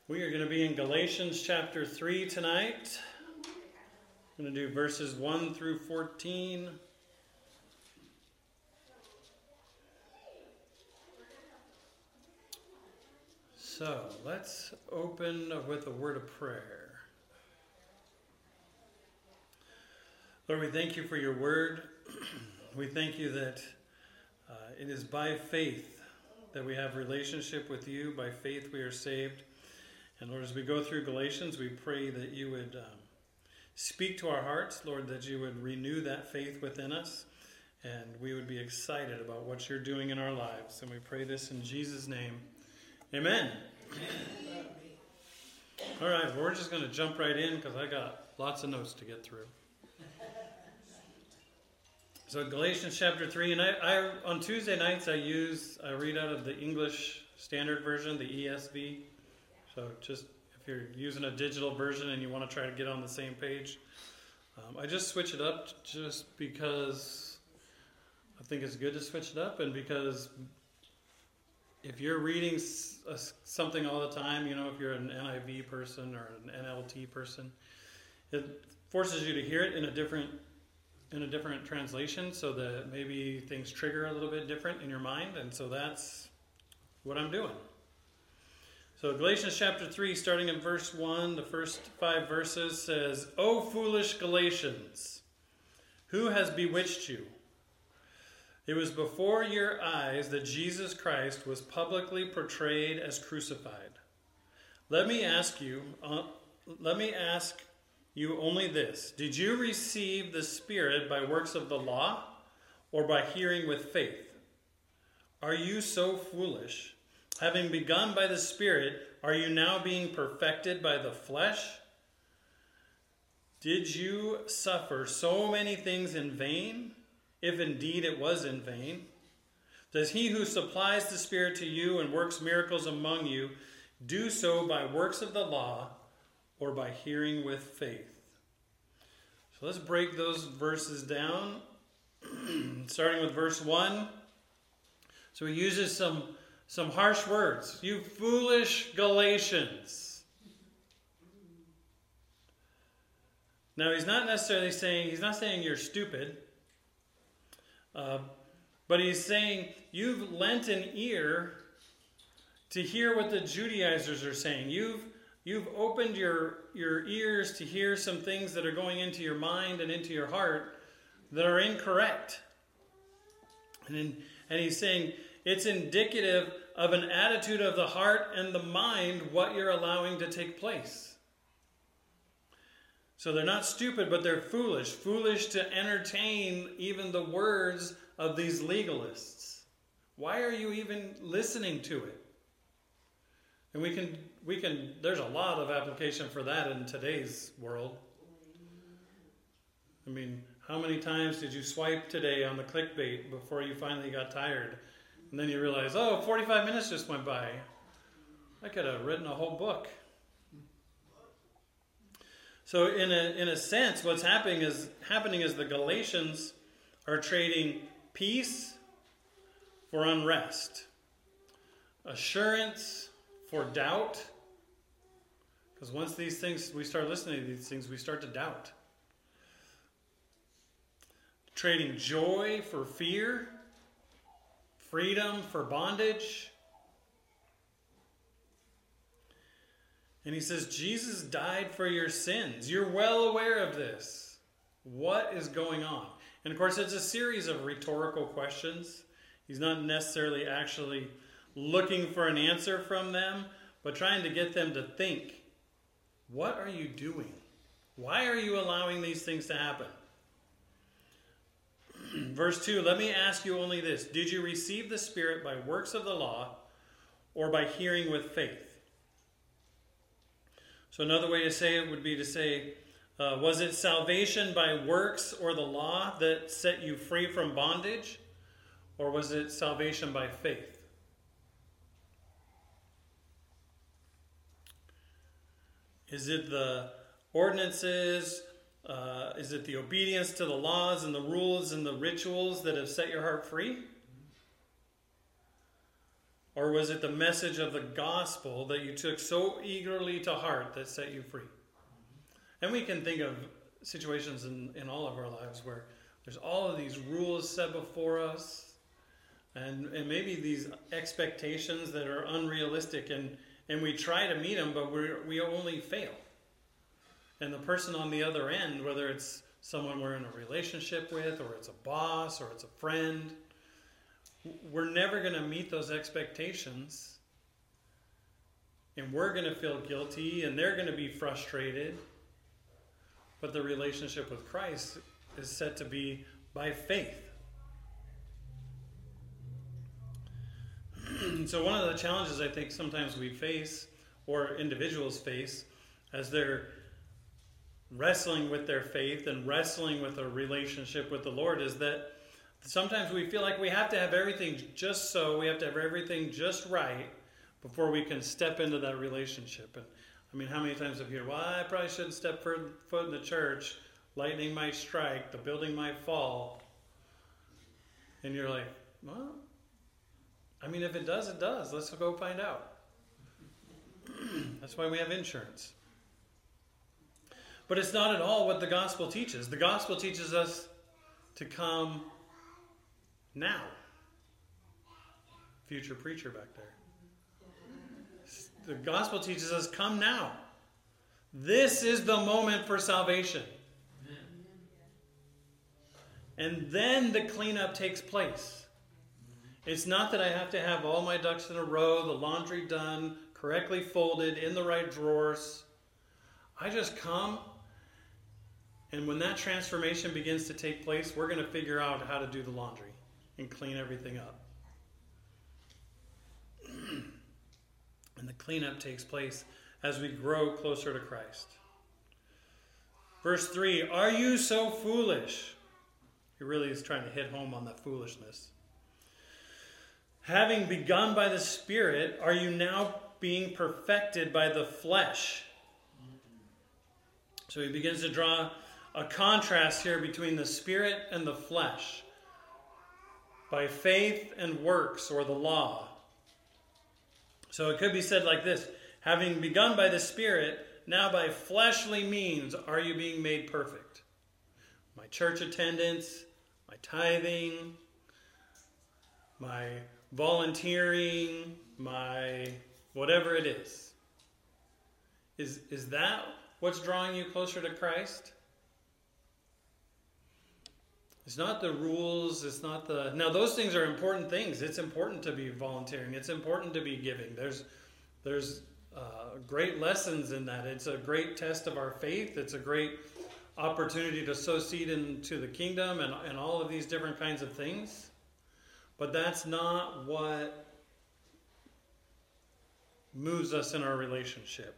We are going to be in Galatians chapter 3 tonight. I'm going to do verses 1 through 14. So, let's open with a word of prayer. Lord, we thank you for your word. We thank you that it is by faith that we have relationship with you. By faith we are saved. And Lord, as we go through Galatians, we pray that you would speak to our hearts, Lord, that you would renew that faith within us, and we would be excited about what you're doing in our lives. And we pray this in Jesus' name. Amen. All right, well, we're just going to jump right in because I got lots of notes to get through. So Galatians chapter 3, and I on Tuesday nights I read out of the English Standard Version, the ESV. So just if you're using a digital version and you want to try to get on the same page, I just switch it up just because I think it's good to switch it up, and because if you're reading something all the time, you know, if you're an NIV person or an NLT person, it forces you to hear it in a different translation, so that maybe things trigger a little bit different in your mind, and so that's what I'm doing. So Galatians chapter 3, starting in verse 1, the first 5 verses says, "O foolish Galatians, who has bewitched you? It was before your eyes that Jesus Christ was publicly portrayed as crucified. Let me ask you only this. Did you receive the Spirit by works of the law or by hearing with faith? Are you so foolish? Having begun by the Spirit, are you now being perfected by the flesh? Did you suffer so many things in vain, if indeed it was in vain? Does he who supplies the Spirit to you and works miracles among you do so by works of the law or by hearing with faith?" So let's break those verses down, starting with verse 1. So he uses some harsh words. "You foolish Galatians." Now he's not saying you're stupid, but he's saying you've lent an ear to hear what the Judaizers are saying. You've opened your ears to hear some things that are going into your mind and into your heart that are incorrect. And he's saying it's indicative of an attitude of the heart and the mind, what you're allowing to take place. So they're not stupid, but they're foolish. Foolish to entertain even the words of these legalists. Why are you even listening to it? And we can, there's a lot of application for that in today's world. I mean, how many times did you swipe today on the clickbait before you finally got tired? And then you realize, 45 minutes just went by. I could have written a whole book. So in a sense, what's happening is the Galatians are trading peace for unrest, assurance for doubt. Because once we start listening to these things, we start to doubt. Trading joy for fear, freedom for bondage. And he says, Jesus died for your sins. You're well aware of this. What is going on? And of course, it's a series of rhetorical questions. He's not necessarily actually looking for an answer from them, but trying to get them to think, what are you doing? Why are you allowing these things to happen? Verse 2, "Let me ask you only this. Did you receive the Spirit by works of the law or by hearing with faith?" So another way to say it would be to say, was it salvation by works or the law that set you free from bondage? Or was it salvation by faith? Is it the ordinances? Is it the obedience to the laws and the rules and the rituals that have set your heart free? Or was it the message of the gospel that you took so eagerly to heart that set you free? And we can think of situations in all of our lives where there's all of these rules set before us, and maybe these expectations that are unrealistic, and we try to meet them, but we only fail. And the person on the other end, whether it's someone we're in a relationship with, or it's a boss, or it's a friend, we're never going to meet those expectations. And we're going to feel guilty, and they're going to be frustrated. But the relationship with Christ is set to be by faith. So one of the challenges I think sometimes we face, or individuals face, as they're wrestling with their faith and wrestling with a relationship with the Lord, is that sometimes we feel like we have to have everything just so, we have to have everything just right before we can step into that relationship. And I mean, how many times have you heard, well, I probably shouldn't step foot in the church, lightning might strike, the building might fall. And you're like, well, I mean, if it does, it does. Let's go find out. That's why we have insurance. But it's not at all what the gospel teaches. The gospel teaches us to come now. Future preacher back there. The gospel teaches us, come now. This is the moment for salvation. And then the cleanup takes place. It's not that I have to have all my ducks in a row, the laundry done, correctly folded, in the right drawers. I just come, and when that transformation begins to take place, we're going to figure out how to do the laundry and clean everything up. And the cleanup takes place as we grow closer to Christ. Verse 3, are you so foolish? He really is trying to hit home on that foolishness. Having begun by the Spirit, are you now being perfected by the flesh? So he begins to draw a contrast here between the Spirit and the flesh. By faith and works, or the law. So it could be said like this: having begun by the Spirit, now by fleshly means are you being made perfect. My church attendance, my tithing, my volunteering, my whatever it is. Is that what's drawing you closer to Christ? It's not the rules, it's not the... Now, those things are important things. It's important to be volunteering. It's important to be giving. There's great lessons in that. It's a great test of our faith. It's a great opportunity to sow seed into the kingdom and all of these different kinds of things. But that's not what moves us in our relationship.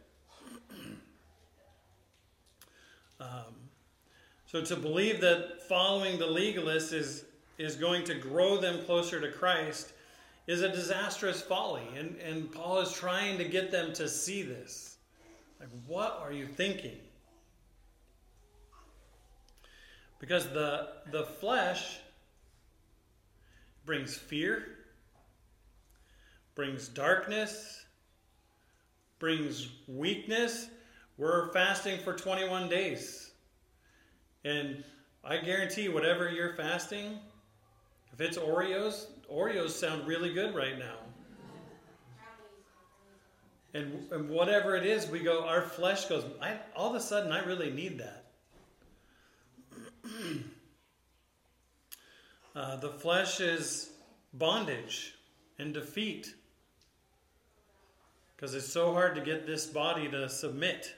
So to believe that following the legalists is going to grow them closer to Christ is a disastrous folly. And Paul is trying to get them to see this. Like, what are you thinking? Because the flesh brings fear, brings darkness, brings weakness. We're fasting for 21 days. And I guarantee whatever you're fasting, if it's Oreos sound really good right now. And whatever it is, we go, our flesh goes, all of a sudden I really need that. The flesh is bondage and defeat. Because it's so hard to get this body to submit.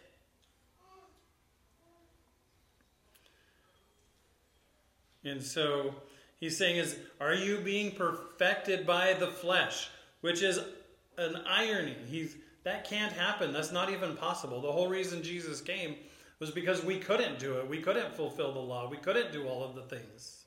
And so he's saying are you being perfected by the flesh? Which is an irony. That can't happen. That's not even possible. The whole reason Jesus came was because we couldn't do it. We couldn't fulfill the law. We couldn't do all of the things.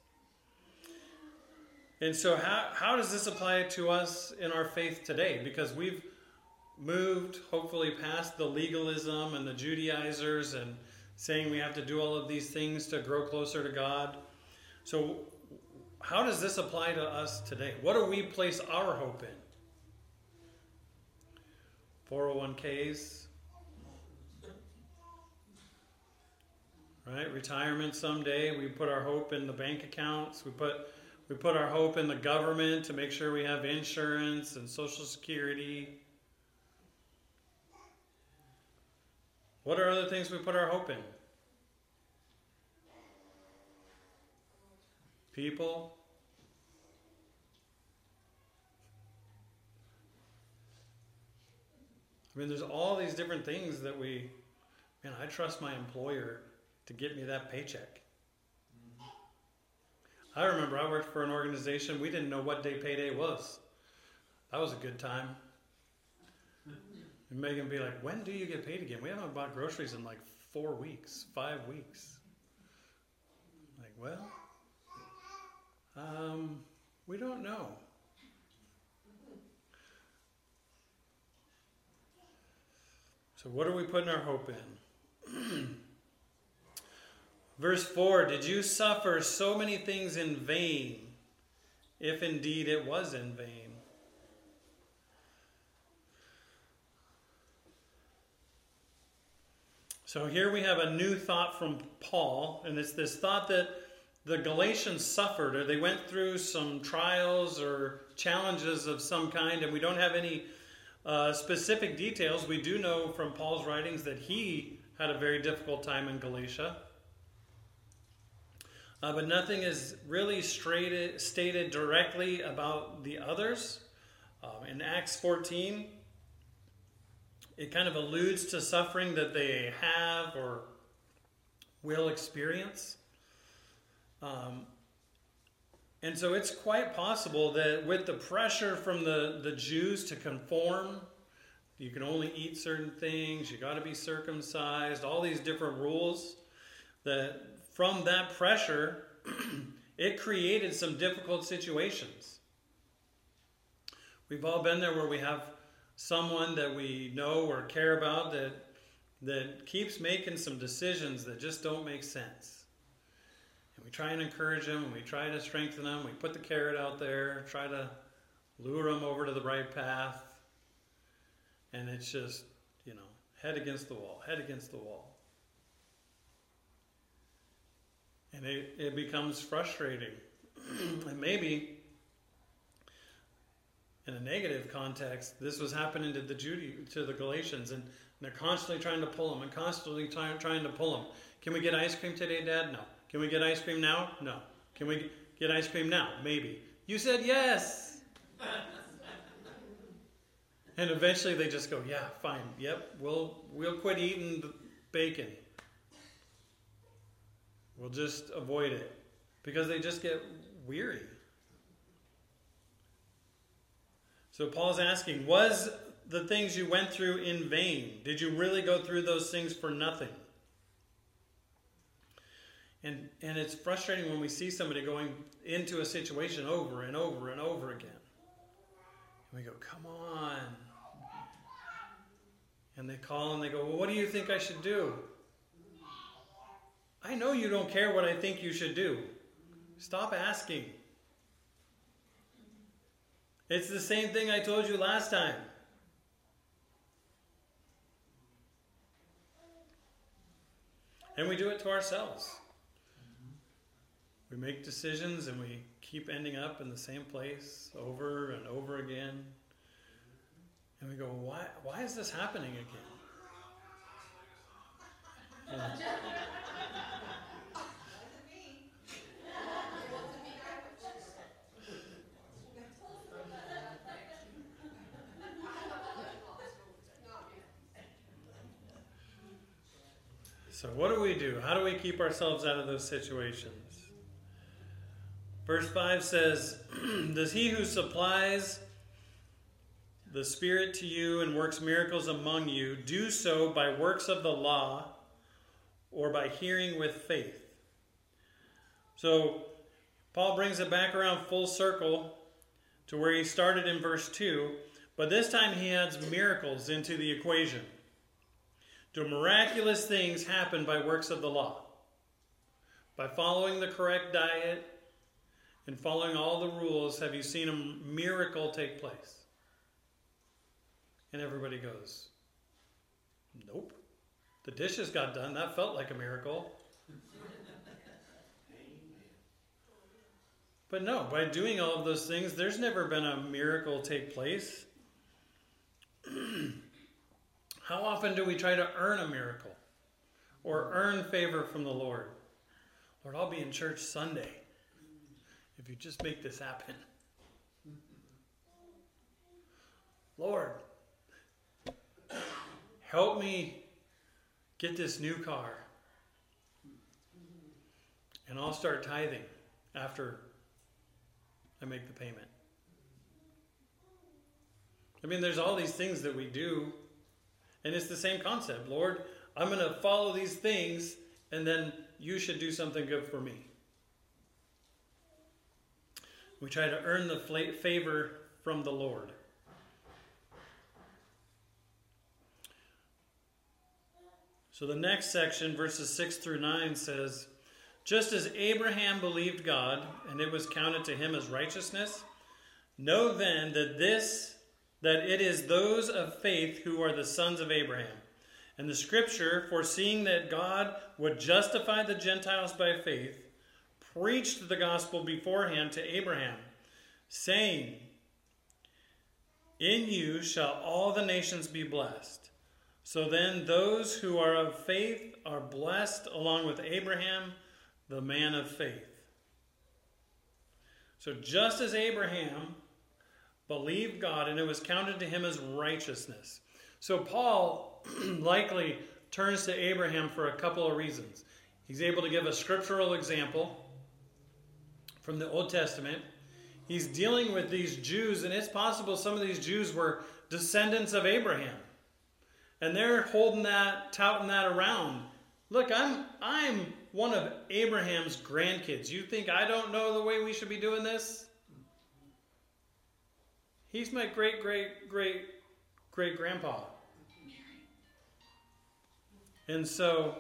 And so how does this apply to us in our faith today? Because we've moved, hopefully, past the legalism and the Judaizers and saying we have to do all of these things to grow closer to God. So how does this apply to us today? What do we place our hope in? 401ks, right? Retirement someday. We put our hope in the bank accounts. We put our hope in the government to make sure we have insurance and Social Security. What are other things we put our hope in? People. I mean, there's all these different things that I trust my employer to get me that paycheck. I remember I worked for an organization, we didn't know what day payday was. That was a good time. And Megan would be like, when do you get paid again? We haven't bought groceries in like 4 weeks, 5 weeks. Like, well, we don't know. So what are we putting our hope in? Verse 4, did you suffer so many things in vain, if indeed it was in vain? So here we have a new thought from Paul, and it's this thought that the Galatians suffered, or they went through some trials or challenges of some kind, and we don't have any specific details. We do know from Paul's writings that he had a very difficult time in Galatia. But nothing is really stated directly about the others. In Acts 14, it kind of alludes to suffering that they have or will experience. And so it's quite possible that with the pressure from the Jews to conform, you can only eat certain things, you got to be circumcised, all these different rules, that from that pressure, it created some difficult situations. We've all been there where we have someone that we know or care about that keeps making some decisions that just don't make sense. And we try and encourage them, and we try to strengthen them. We put the carrot out there, try to lure them over to the right path. And it's just, head against the wall, head against the wall. And it becomes frustrating. And maybe in a negative context, this was happening to the Galatians, and they're constantly trying to pull them, and constantly trying to pull them. Can we get ice cream today, Dad? No. Can we get ice cream now? No. Can we get ice cream now? Maybe. You said yes. And eventually they just go, yeah, fine. Yep, we'll quit eating the bacon. We'll just avoid it. Because they just get weary. So Paul's asking, was the things you went through in vain? Did you really go through those things for nothing? And it's frustrating when we see somebody going into a situation over and over and over again. And we go, come on. And they call and they go, well, what do you think I should do? I know you don't care what I think you should do. Stop asking. It's the same thing I told you last time. And we do it to ourselves. We make decisions and we keep ending up in the same place over and over again. And we go, why is this happening again? Yeah. So what do we do? How do we keep ourselves out of those situations? Verse 5 says, does he who supplies the Spirit to you and works miracles among you do so by works of the law or by hearing with faith? So Paul brings it back around full circle to where he started in verse 2, but this time he adds miracles into the equation. Do miraculous things happen by works of the law? By following the correct diet and following all the rules, have you seen a miracle take place? And everybody goes, nope. The dishes got done. That felt like a miracle. But no, by doing all of those things, there's never been a miracle take place. How often do we try to earn a miracle or earn favor from the Lord? Lord, I'll be in church Sunday if you just make this happen. Lord, help me get this new car, and I'll start tithing after I make the payment. I mean, there's all these things that we do, and it's the same concept. Lord, I'm going to follow these things, and then you should do something good for me. We try to earn the favor from the Lord. So the next section, verses 6 through 9, says, just as Abraham believed God, and it was counted to him as righteousness, know then that it is those of faith who are the sons of Abraham. And the scripture, foreseeing that God would justify the Gentiles by faith, preached the gospel beforehand to Abraham, saying, in you shall all the nations be blessed. So then those who are of faith are blessed along with Abraham, the man of faith. So just as Abraham believed God, and it was counted to him as righteousness. So Paul likely turns to Abraham for a couple of reasons. He's able to give a scriptural example from the Old Testament. He's dealing with these Jews, and it's possible some of these Jews were descendants of Abraham. And they're holding that, touting that around. Look, I'm one of Abraham's grandkids. You think I don't know the way we should be doing this? He's my great-great-great-great-grandpa. And so,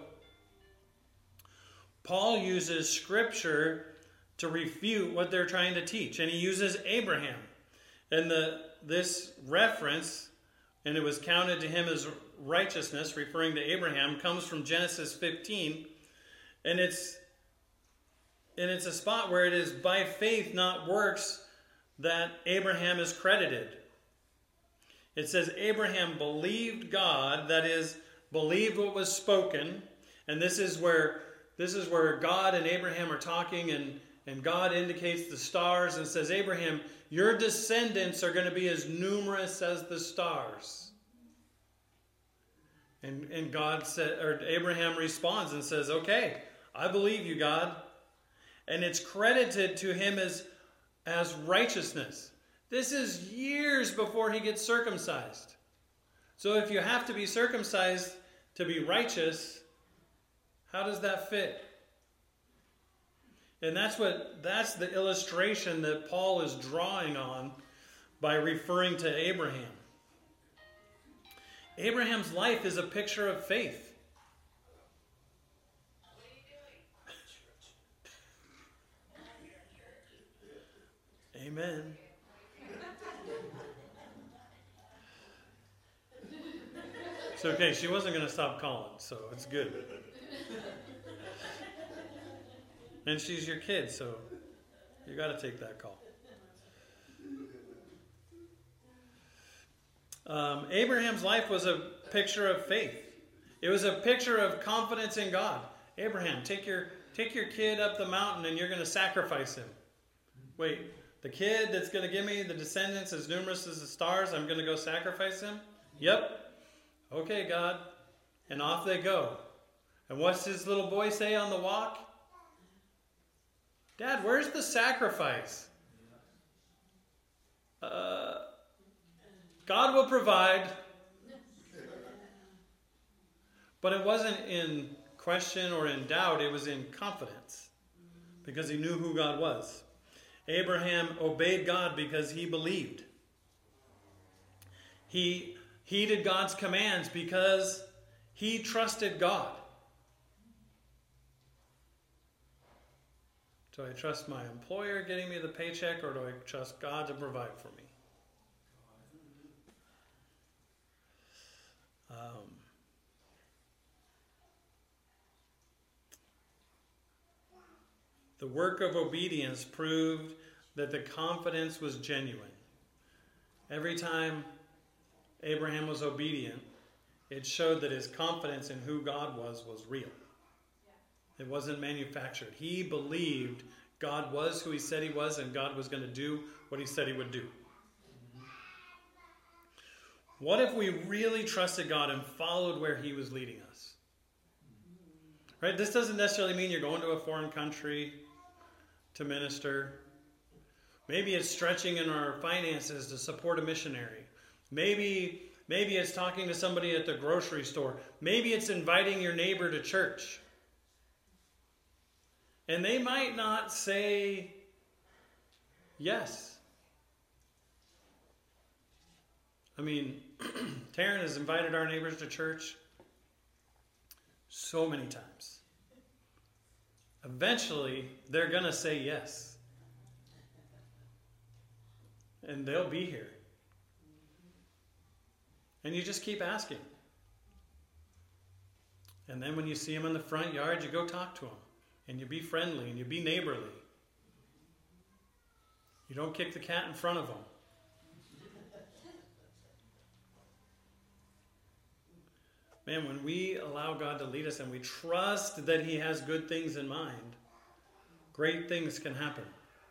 Paul uses scripture to refute what they're trying to teach. And he uses Abraham. And this reference, and it was counted to him as righteousness, referring to Abraham, comes from Genesis 15. And it's a spot where it is by faith, not works, that Abraham is credited. It says Abraham believed God, that is, believed what was spoken. And this is where God and Abraham are talking, and God indicates the stars and says, Abraham, your descendants are going to be as numerous as the stars. And God said, or Abraham responds and says, okay, I believe you, God. And it's credited to him as righteousness. This is years before he gets circumcised. So if you have to be circumcised to be righteous, how does that fit? And that's the illustration that Paul is drawing on by referring to Abraham. Abraham's life is a picture of faith. Amen. It's okay. She wasn't going to stop calling, so it's good. And she's your kid, so you got to take that call. Abraham's life was a picture of faith. It was a picture of confidence in God. Abraham, take your kid up the mountain and you're going to sacrifice him. Wait, the kid that's going to give me the descendants as numerous as the stars, I'm going to go sacrifice him? Yep. Okay, God. And off they go. And what's his little boy say on the walk? Dad, where's the sacrifice? God will provide. But it wasn't in question or in doubt. It was in confidence. Because he knew who God was. Abraham obeyed God because he believed. He heeded God's commands because he trusted God. Do I trust my employer getting me the paycheck, or do I trust God to provide for me? The work of obedience proved that the confidence was genuine. Every time Abraham was obedient, it showed that his confidence in who God was real. It wasn't manufactured. He believed God was who he said he was, and God was going to do what he said he would do. What if we really trusted God and followed where he was leading us? Right? This doesn't necessarily mean you're going to a foreign country to minister. Maybe it's stretching in our finances to support a missionary. Maybe it's talking to somebody at the grocery store. Maybe it's inviting your neighbor to church. And they might not say yes. I mean, Taryn has invited our neighbors to church so many times. Eventually, they're going to say yes. And they'll be here. And you just keep asking. And then when you see them in the front yard, you go talk to them. And you be friendly and you be neighborly. You don't kick the cat in front of them. Man, when we allow God to lead us and we trust that he has good things in mind, great things can happen.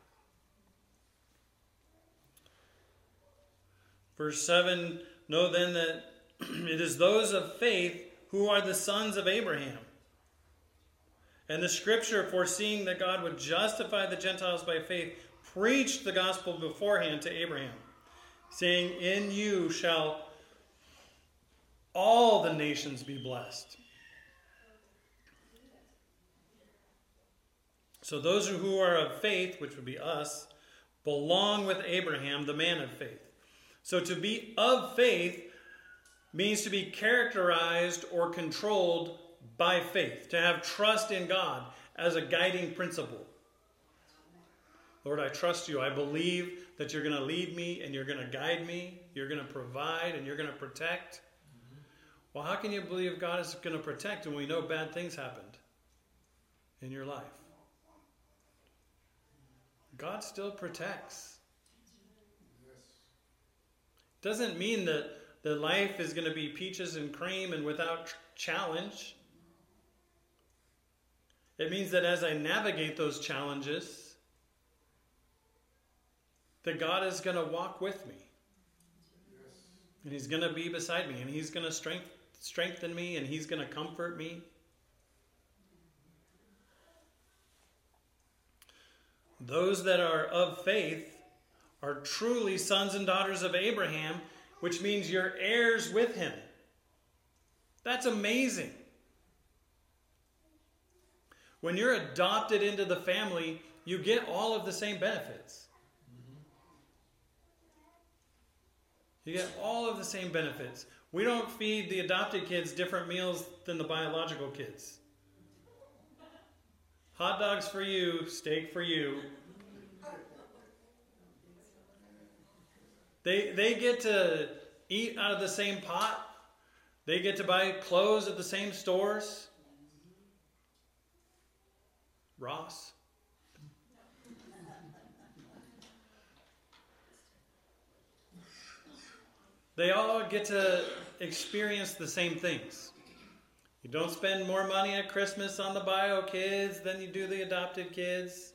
Verse 7, know then that it is those of faith who are the sons of Abraham. And the scripture, foreseeing that God would justify the Gentiles by faith, preached the gospel beforehand to Abraham, saying, in you shall all the nations be blessed. So those who are of faith, which would be us, belong with Abraham, the man of faith. So to be of faith means to be characterized or controlled by faith, to have trust in God as a guiding principle. Lord, I trust you. I believe that you're going to lead me and you're going to guide me. You're going to provide and you're going to protect. Well, how can you believe God is going to protect when we know bad things happened in your life? God still protects. Doesn't mean that life is going to be peaches and cream and without challenge. It means that as I navigate those challenges, that God is going to walk with me. And he's going to be beside me. And he's going to strengthen me. And he's going to comfort me. Those that are of faith are truly sons and daughters of Abraham, which means you're heirs with him. That's amazing. When you're adopted into the family, you get all of the same benefits. You get all of the same benefits. We don't feed the adopted kids different meals than the biological kids. Hot dogs for you, steak for you. They get to eat out of the same pot. They get to buy clothes at the same stores. Ross. They all get to experience the same things. You don't spend more money at Christmas on the bio kids than you do the adopted kids.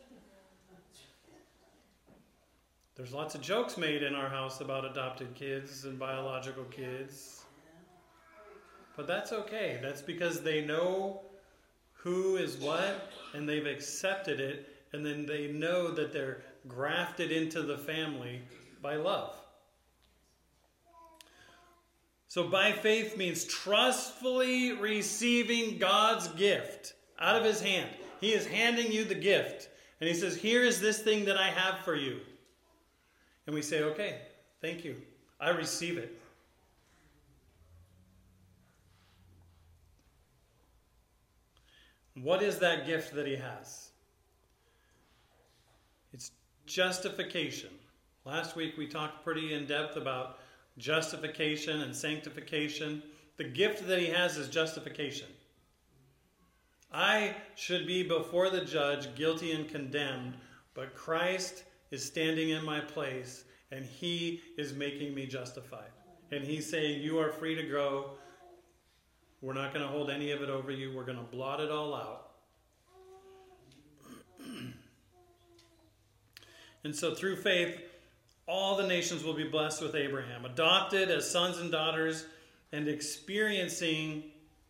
There's lots of jokes made in our house about adopted kids and biological kids. But that's okay. That's because they know who is what, and they've accepted it, and then they know that they're grafted into the family by love. So by faith means trustfully receiving God's gift out of his hand. He is handing you the gift. And he says, here is this thing that I have for you. And we say, okay, thank you. I receive it. What is that gift that he has? It's justification. Last week we talked pretty in depth about justification and sanctification. The gift that he has is justification. I should be before the judge, guilty and condemned, but Christ is standing in my place, and he is making me justified. And he's saying, you are free to go. We're not going to hold any of it over you. We're going to blot it all out. And so through faith, all the nations will be blessed with Abraham, adopted as sons and daughters, and experiencing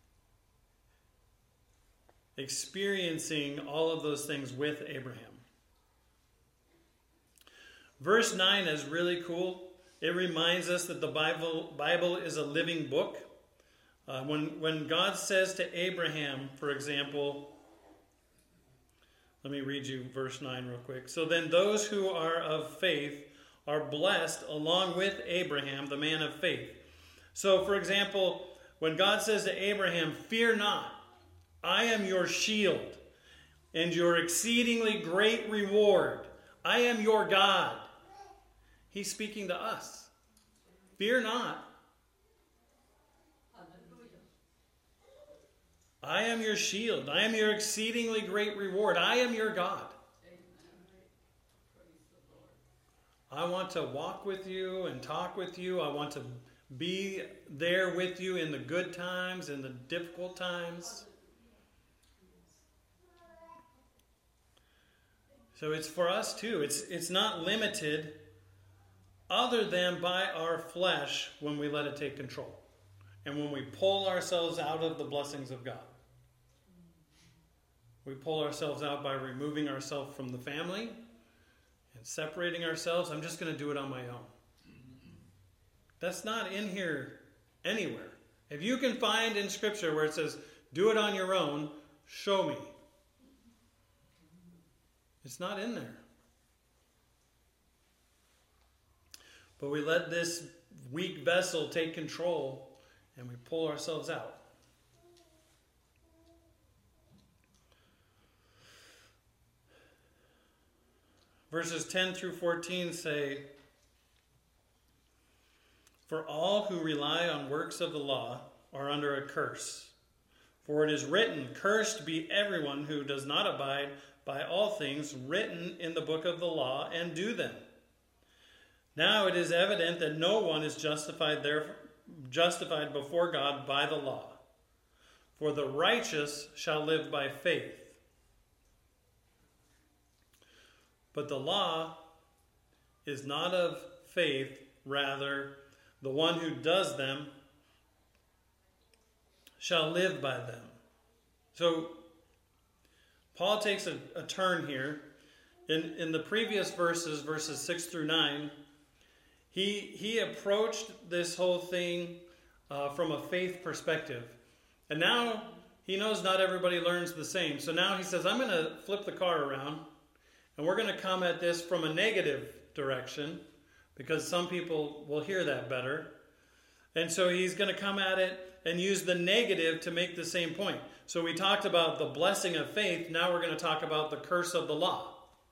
all of those things with Abraham. Verse 9 is really cool. It reminds us that the Bible is a living book. When God says to Abraham, for example, let me read you verse 9 real quick. So then those who are of faith are blessed along with Abraham, the man of faith. So, for example, when God says to Abraham, fear not, I am your shield and your exceedingly great reward. I am your God. He's speaking to us. Fear not. I am your shield. I am your exceedingly great reward. I am your God. I want to walk with you and talk with you. I want to be there with you in the good times and the difficult times. So it's for us too. It's not limited other than by our flesh when we let it take control. And when we pull ourselves out of the blessings of God. We pull ourselves out by removing ourselves from the family and separating ourselves. I'm just going to do it on my own. That's not in here anywhere. If you can find in Scripture where it says, do it on your own, show me. It's not in there. But we let this weak vessel take control and we pull ourselves out. Verses 10 through 14 say, for all who rely on works of the law are under a curse. For it is written, cursed be everyone who does not abide by all things written in the book of the law and do them. Now it is evident that no one is justified before God by the law. For the righteous shall live by faith. But the law is not of faith, rather, the one who does them shall live by them. So, Paul takes a turn here. In the previous verses 6 through 9, he approached this whole thing from a faith perspective. And now he knows not everybody learns the same. So now he says, I'm going to flip the car around. And we're going to come at this from a negative direction because some people will hear that better. And so he's going to come at it and use the negative to make the same point. So we talked about the blessing of faith. Now we're going to talk about the curse of the law.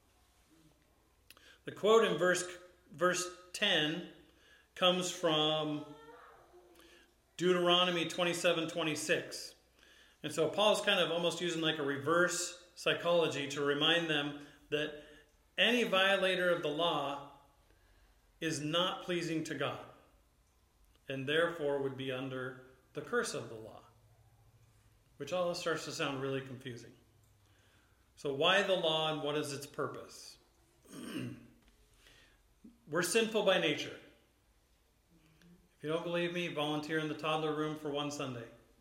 The quote in verse 10 comes from Deuteronomy 27:26. And so Paul's kind of almost using like a reverse psychology to remind them that any violator of the law is not pleasing to God and therefore would be under the curse of the law, which all starts to sound really confusing. So why the law and what is its purpose? We're sinful by nature. If you don't believe me, volunteer in the toddler room for one Sunday.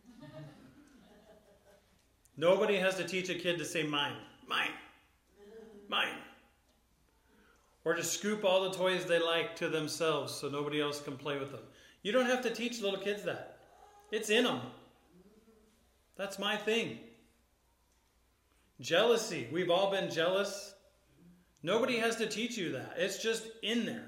Nobody has to teach a kid to say mine, mine. Mine. Or to scoop all the toys they like to themselves so nobody else can play with them. You don't have to teach little kids that. It's in them. That's my thing. Jealousy. We've all been jealous. Nobody has to teach you that. It's just in there.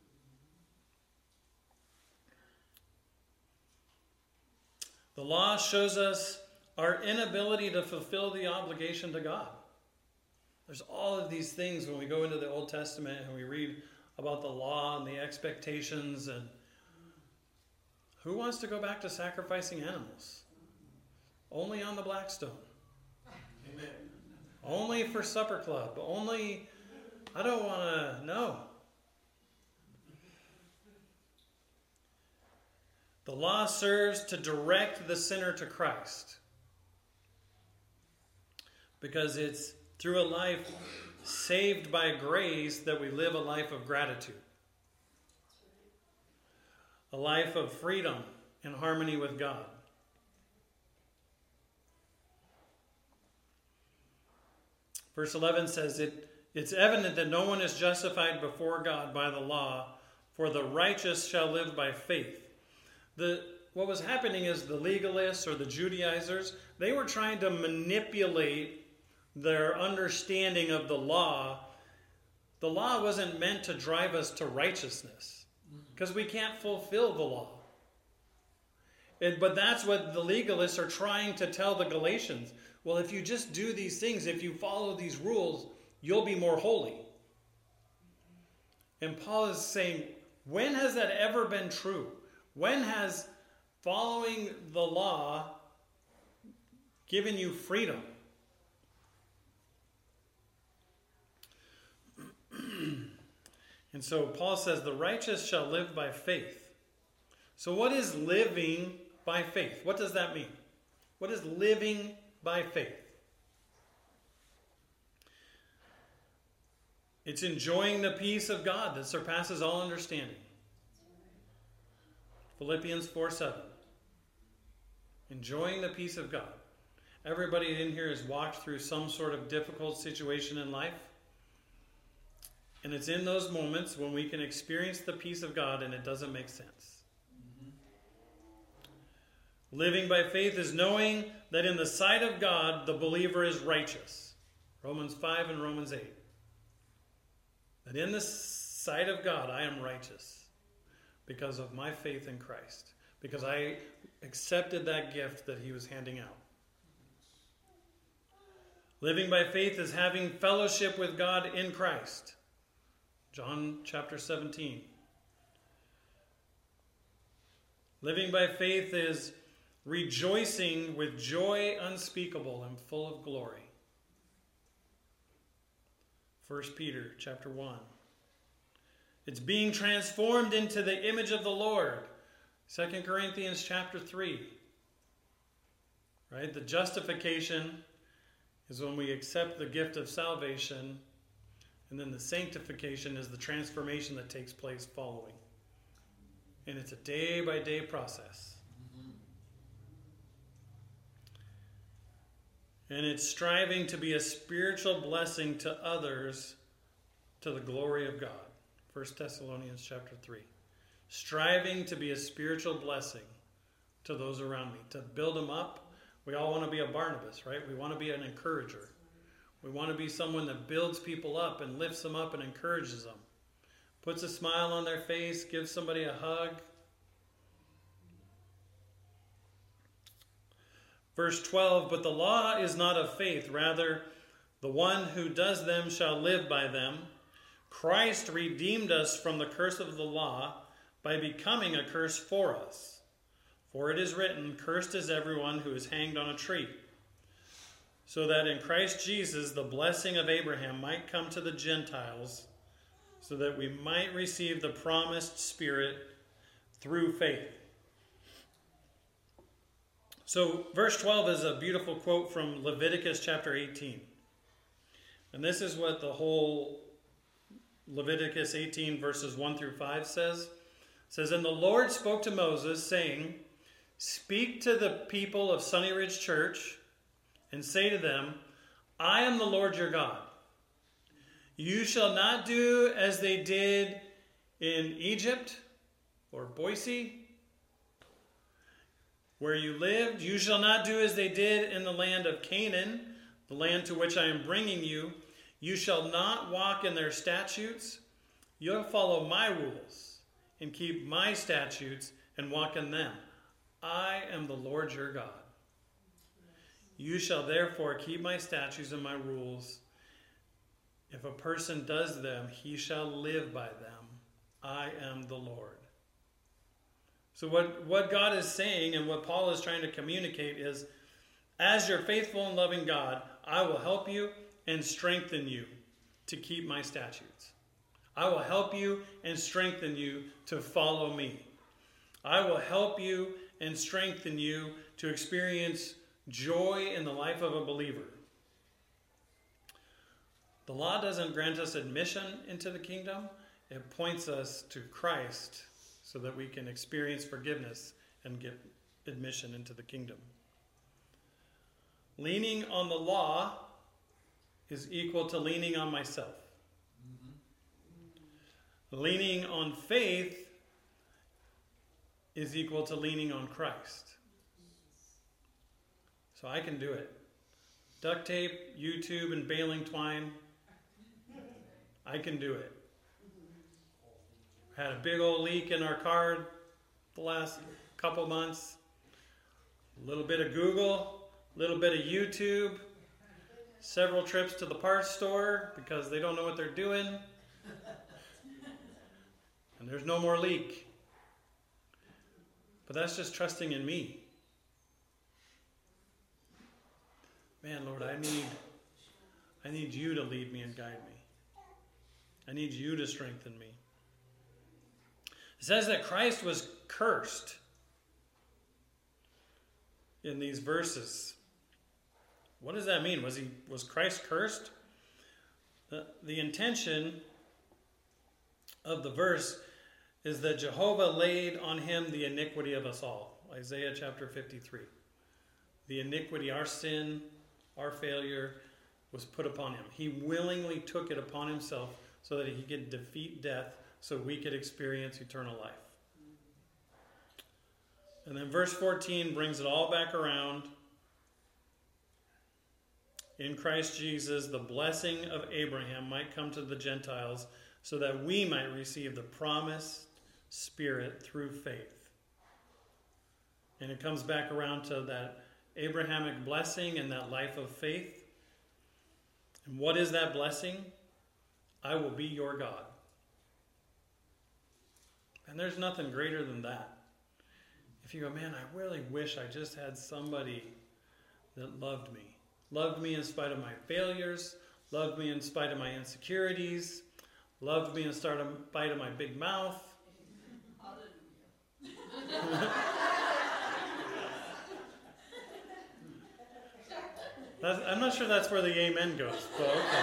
The law shows us our inability to fulfill the obligation to God. There's all of these things when we go into the Old Testament and we read about the law and the expectations. And who wants to go back to sacrificing animals? Only on the Blackstone. Only for supper club. Only, I don't want to, no. The law serves to direct the sinner to Christ. Because it's through a life saved by grace that we live a life of gratitude. A life of freedom and harmony with God. Verse 11 says, It's evident that no one is justified before God by the law, for the righteous shall live by faith. What was happening is the legalists or the Judaizers, they were trying to manipulate their understanding of the law. The law wasn't meant to drive us to righteousness, because we can't fulfill the law. But that's what the legalists are trying to tell the Galatians. Well, if you just do these things, if you follow these rules, you'll be more holy. And Paul is saying, when has that ever been true? When has following the law given you freedom? And so Paul says, the righteous shall live by faith. So what is living by faith? What does that mean? What is living by faith? It's enjoying the peace of God that surpasses all understanding. Philippians 4:7. Enjoying the peace of God. Everybody in here has walked through some sort of difficult situation in life. And it's in those moments when we can experience the peace of God and it doesn't make sense. Living by faith is knowing that in the sight of God, the believer is righteous. Romans 5 and Romans 8. That in the sight of God, I am righteous because of my faith in Christ. Because I accepted that gift that he was handing out. Living by faith is having fellowship with God in Christ. John chapter 17. Living by faith is rejoicing with joy unspeakable and full of glory. 1 Peter chapter 1. It's being transformed into the image of the Lord. 2 Corinthians chapter 3. Right? The justification is when we accept the gift of salvation. And then the sanctification is the transformation that takes place following. And it's a day-by-day process. And it's striving to be a spiritual blessing to others to the glory of God. 1 Thessalonians chapter 3. Striving to be a spiritual blessing to those around me. To build them up. We all want to be a Barnabas, right? We want to be an encourager. We want to be someone that builds people up and lifts them up and encourages them. Puts a smile on their face, gives somebody a hug. Verse 12, but the law is not of faith. Rather, the one who does them shall live by them. Christ redeemed us from the curse of the law by becoming a curse for us. For it is written, cursed is everyone who is hanged on a tree. So that in Christ Jesus the blessing of Abraham might come to the Gentiles, so that we might receive the promised Spirit through faith. So verse 12 is a beautiful quote from Leviticus chapter 18. And this is what the whole Leviticus 18 verses 1 through 5 says. It says, and the Lord spoke to Moses, saying, speak to the people of Sunny Ridge Church, and say to them, I am the Lord your God. You shall not do as they did in Egypt or Boise, where you lived. You shall not do as they did in the land of Canaan, the land to which I am bringing you. You shall not walk in their statutes. You'll follow my rules and keep my statutes and walk in them. I am the Lord your God. You shall therefore keep my statutes and my rules. If a person does them, he shall live by them. I am the Lord. So what God is saying and what Paul is trying to communicate is, as your faithful and loving God, I will help you and strengthen you to keep my statutes. I will help you and strengthen you to follow me. I will help you and strengthen you to experience joy in the life of a believer. The law doesn't grant us admission into the kingdom. It points us to Christ so that we can experience forgiveness and get admission into the kingdom. Leaning on the law is equal to leaning on myself. Leaning on faith is equal to leaning on Christ. So I can do it. Duct tape, YouTube, and baling twine. I can do it. Had a big old leak in our car the last couple months. A little bit of Google, a little bit of YouTube, several trips to the parts store because they don't know what they're doing. And there's no more leak. But that's just trusting in me. Man, Lord, I need you to lead me and guide me. I need you to strengthen me. It says that Christ was cursed in these verses. What does that mean? Was Christ cursed? The intention of the verse is that Jehovah laid on him the iniquity of us all. Isaiah chapter 53. The iniquity, our sin, our failure was put upon him. He willingly took it upon himself so that he could defeat death, so we could experience eternal life. And then verse 14 brings it all back around. In Christ Jesus, the blessing of Abraham might come to the Gentiles so that we might receive the promised Spirit through faith. And it comes back around to that Abrahamic blessing and that life of faith. And what is that blessing? I will be your God. And there's nothing greater than that. If you go, man, I really wish I just had somebody that loved me. Loved me in spite of my failures. Loved me in spite of my insecurities. Loved me in spite of my big mouth. I'm not sure that's where the amen goes, but okay.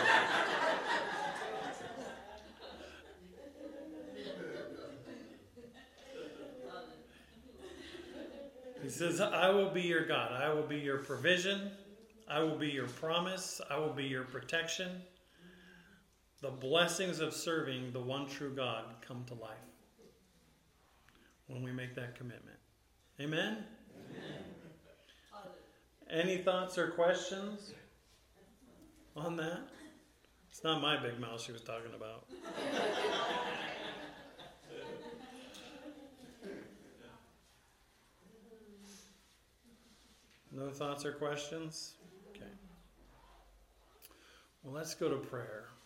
He says, I will be your God. I will be your provision. I will be your promise. I will be your protection. The blessings of serving the one true God come to life when we make that commitment. Amen? Amen. Any thoughts or questions on that? It's not my big mouth she was talking about. No thoughts or questions? Okay. Well, let's go to prayer.